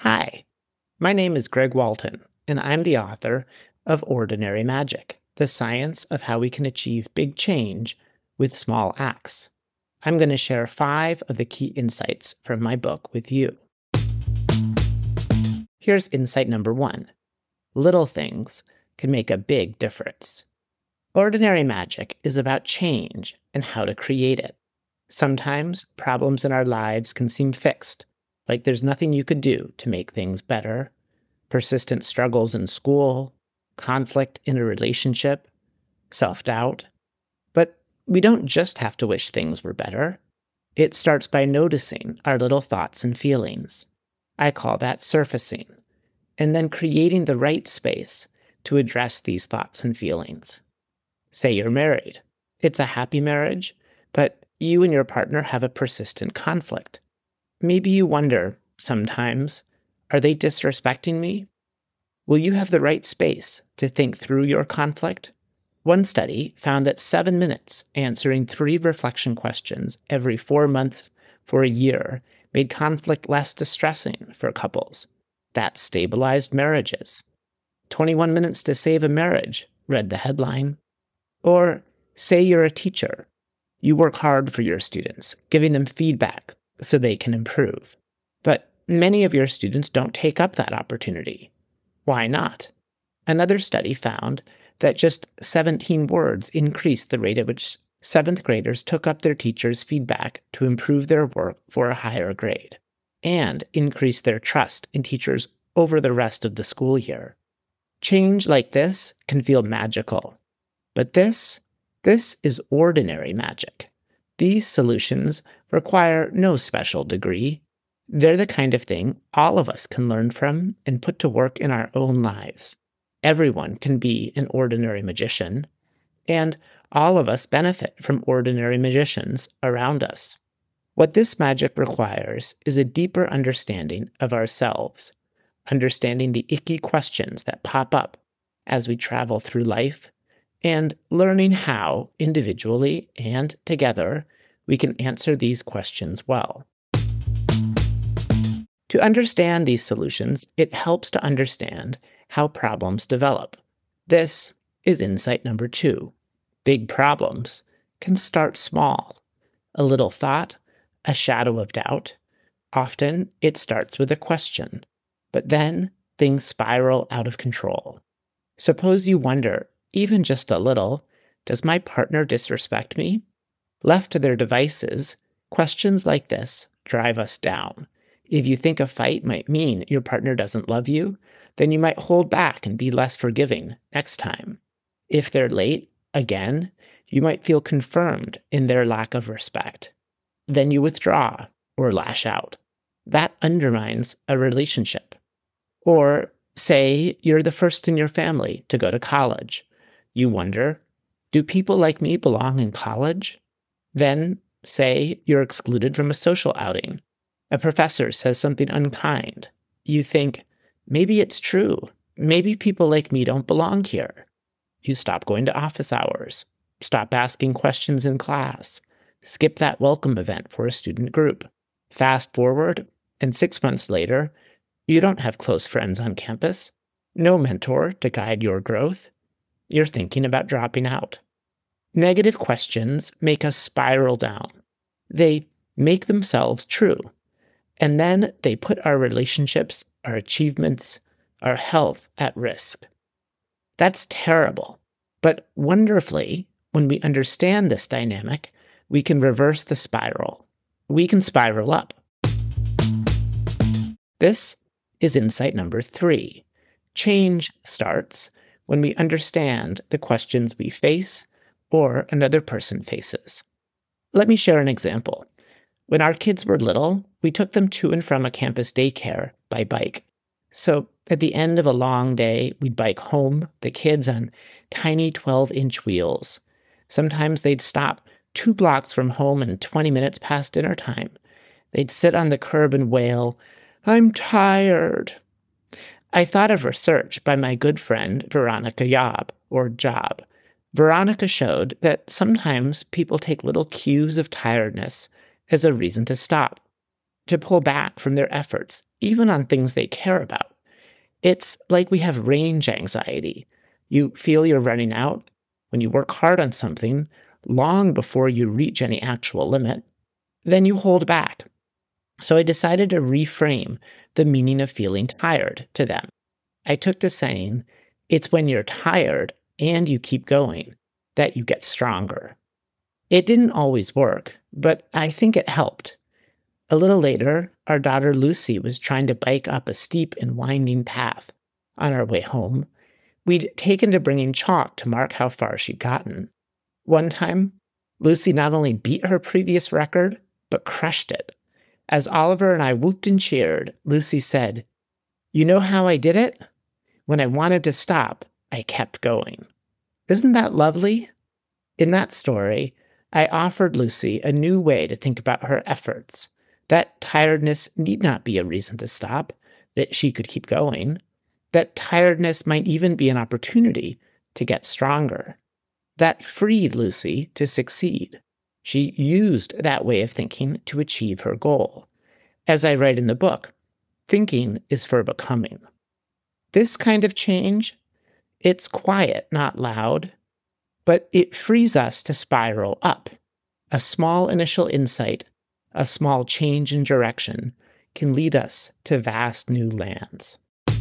Hi, my name is Greg Walton, and I'm the author of Ordinary Magic, the science of how we can achieve big change with small acts. I'm going to share 5 of the key insights from my book with you. Here's insight number 1. Little things can make a big difference. Ordinary magic is about change and how to create it. Sometimes problems in our lives can seem fixed, like there's nothing you could do to make things better. Persistent struggles in school, conflict in a relationship, self-doubt. But we don't just have to wish things were better. It starts by noticing our little thoughts and feelings. I call that surfacing, and then creating the right space to address these thoughts and feelings. Say you're married. It's a happy marriage, but you and your partner have a persistent conflict. Maybe you wonder, sometimes, are they disrespecting me? Will you have the right space to think through your conflict? One study found that 7 minutes answering 3 reflection questions every 4 months for a year made conflict less distressing for couples. That stabilized marriages. 21 minutes to save a marriage, read the headline. Or say you're a teacher. You work hard for your students, giving them feedback so they can improve. But many of your students don't take up that opportunity. Why not? Another study found that just 17 words increased the rate at which 7th graders took up their teacher's feedback to improve their work for a higher grade, and increased their trust in teachers over the rest of the school year. Change like this can feel magical. But this is ordinary magic. These solutions require no special degree. They're the kind of thing all of us can learn from and put to work in our own lives. Everyone can be an ordinary magician, and all of us benefit from ordinary magicians around us. What this magic requires is a deeper understanding of ourselves, understanding the icky questions that pop up as we travel through life, and learning how, individually and together, we can answer these questions well. To understand these solutions, it helps to understand how problems develop. This is insight number 2. Big problems can start small. A little thought, a shadow of doubt. Often, it starts with a question, but then things spiral out of control. Suppose you wonder, even just a little, does my partner disrespect me? Left to their devices, questions like this drive us down. If you think a fight might mean your partner doesn't love you, then you might hold back and be less forgiving next time. If they're late, again, you might feel confirmed in their lack of respect. Then you withdraw or lash out. That undermines a relationship. Or say you're the first in your family to go to college. You wonder, do people like me belong in college? Then, say you're excluded from a social outing. A professor says something unkind. You think, maybe it's true. Maybe people like me don't belong here. You stop going to office hours. Stop asking questions in class. Skip that welcome event for a student group. Fast forward, and 6 months later, you don't have close friends on campus. No mentor to guide your growth. You're thinking about dropping out. Negative questions make us spiral down. They make themselves true. And then they put our relationships, our achievements, our health at risk. That's terrible. But wonderfully, when we understand this dynamic, we can reverse the spiral. We can spiral up. This is insight number 3. Change starts when we understand the questions we face or another person faces. Let me share an example. When our kids were little, we took them to and from a campus daycare by bike. So at the end of a long day, we'd bike home, the kids on tiny 12-inch wheels. Sometimes they'd stop 2 blocks from home and 20 minutes past dinner time. They'd sit on the curb and wail, "I'm tired." I thought of research by my good friend Veronica Job. Veronica showed that sometimes people take little cues of tiredness as a reason to stop. to pull back from their efforts, even on things they care about. It's like we have range anxiety. You feel you're running out when you work hard on something long before you reach any actual limit. Then you hold back. So I decided to reframe the meaning of feeling tired to them. I took to saying, it's when you're tired and you keep going that you get stronger. It didn't always work, but I think it helped. A little later, our daughter Lucy was trying to bike up a steep and winding path. On our way home, we'd taken to bringing chalk to mark how far she'd gotten. One time, Lucy not only beat her previous record, but crushed it. As Oliver and I whooped and cheered, Lucy said, "You know how I did it? When I wanted to stop, I kept going." Isn't that lovely? In that story, I offered Lucy a new way to think about her efforts. That tiredness need not be a reason to stop, that she could keep going. That tiredness might even be an opportunity to get stronger. That freed Lucy to succeed. She used that way of thinking to achieve her goal. As I write in the book, thinking is for becoming. This kind of change, it's quiet, not loud, but it frees us to spiral up. A small initial insight, a small change in direction, can lead us to vast new lands.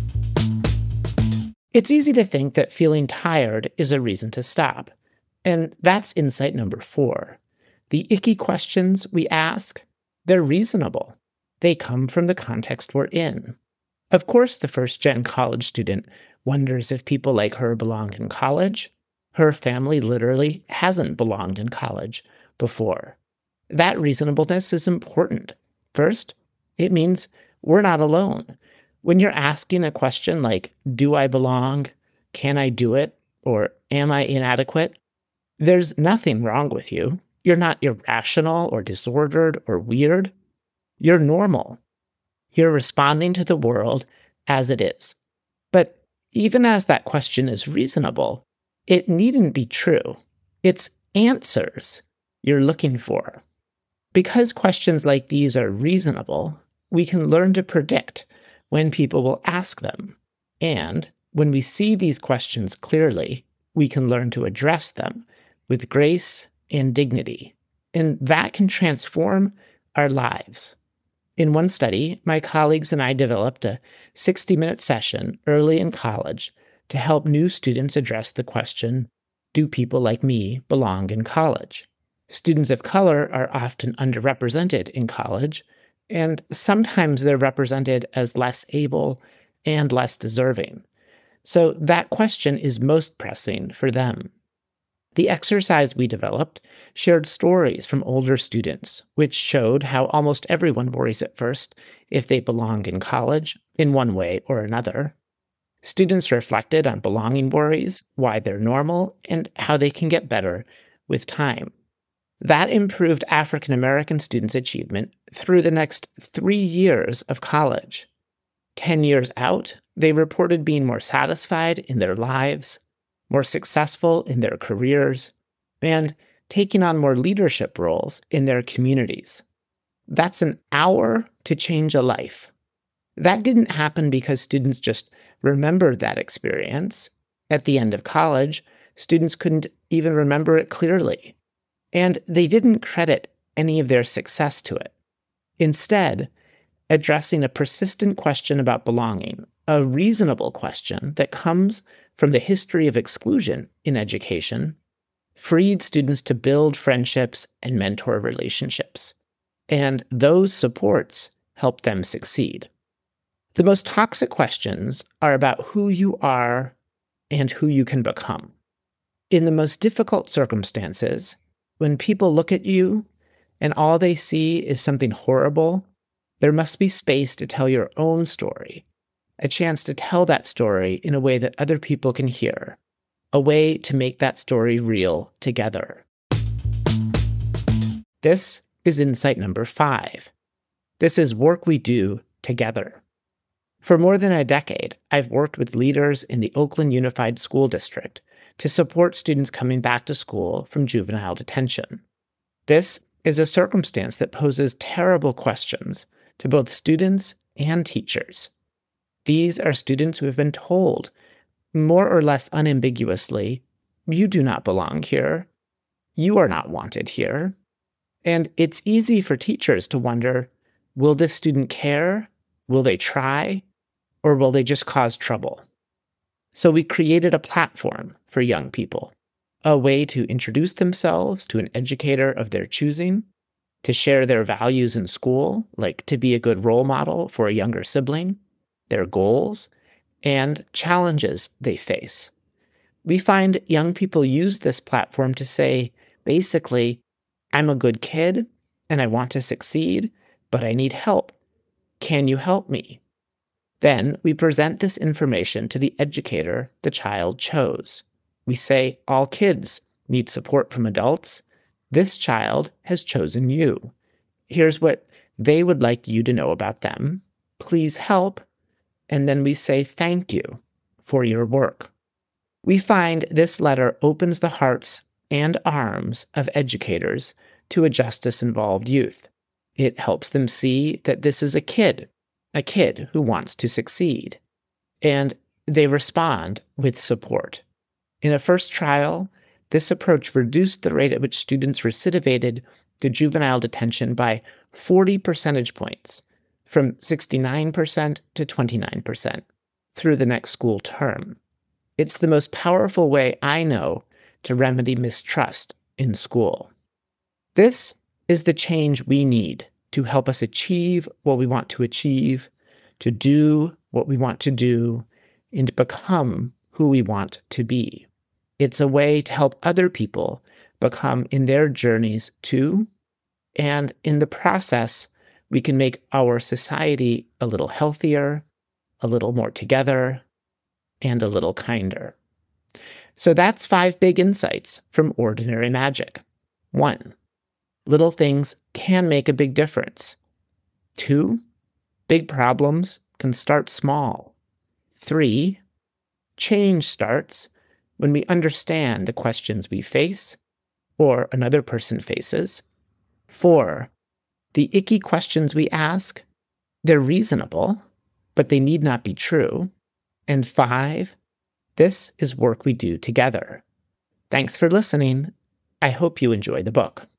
It's easy to think that feeling tired is a reason to stop, and that's insight number 4. The icky questions we ask, they're reasonable. They come from the context we're in. Of course, the first-gen college student wonders if people like her belong in college. Her family literally hasn't belonged in college before. That reasonableness is important. First, it means we're not alone. When you're asking a question like, do I belong? Can I do it? Or am I inadequate? There's nothing wrong with you. You're not irrational or disordered or weird. You're normal. You're responding to the world as it is. But even as that question is reasonable, it needn't be true. It's answers you're looking for. Because questions like these are reasonable, we can learn to predict when people will ask them. And when we see these questions clearly, we can learn to address them with grace and dignity. And that can transform our lives. In one study, my colleagues and I developed a 60-minute session early in college to help new students address the question, do people like me belong in college? Students of color are often underrepresented in college, and sometimes they're represented as less able and less deserving. So that question is most pressing for them. The exercise we developed shared stories from older students, which showed how almost everyone worries at first if they belong in college in one way or another. Students reflected on belonging worries, why they're normal, and how they can get better with time. That improved African American students' achievement through the next 3 years of college. 10 years out, they reported being more satisfied in their lives, more successful in their careers, and taking on more leadership roles in their communities. That's an hour to change a life. That didn't happen because students just remembered that experience. At the end of college, students couldn't even remember it clearly, and they didn't credit any of their success to it. Instead, addressing a persistent question about belonging, a reasonable question that comes from the history of exclusion in education, freed students to build friendships and mentor relationships. And those supports helped them succeed. The most toxic questions are about who you are and who you can become. In the most difficult circumstances, when people look at you and all they see is something horrible, there must be space to tell your own story, a chance to tell that story in a way that other people can hear, a way to make that story real together. This is insight number 5. This is work we do together. For more than a decade, I've worked with leaders in the Oakland Unified School District to support students coming back to school from juvenile detention. This is a circumstance that poses terrible questions to both students and teachers. These are students who have been told, more or less unambiguously, you do not belong here. You are not wanted here. And it's easy for teachers to wonder, will this student care? Will they try? Or will they just cause trouble? So we created a platform for young people, a way to introduce themselves to an educator of their choosing, to share their values in school, like to be a good role model for a younger sibling, their goals, and challenges they face. We find young people use this platform to say, basically, I'm a good kid and I want to succeed, but I need help. Can you help me? Then we present this information to the educator the child chose. We say, all kids need support from adults. This child has chosen you. Here's what they would like you to know about them. Please help. And then we say thank you for your work. We find this letter opens the hearts and arms of educators to a justice-involved youth. It helps them see that this is a kid who wants to succeed. And they respond with support. In a first trial, this approach reduced the rate at which students recidivated to juvenile detention by 40 percentage points, from 69% to 29%, through the next school term. It's the most powerful way I know to remedy mistrust in school. This is the change we need to help us achieve what we want to achieve, to do what we want to do, and to become who we want to be. It's a way to help other people become in their journeys too, and in the process, we can make our society a little healthier, a little more together, and a little kinder. So that's 5 big insights from Ordinary Magic. 1, little things can make a big difference. 2, big problems can start small. 3, change starts when we understand the questions we face or another person faces. 4, the icky questions we ask, they're reasonable, but they need not be true. And 5, this is work we do together. Thanks for listening. I hope you enjoy the book.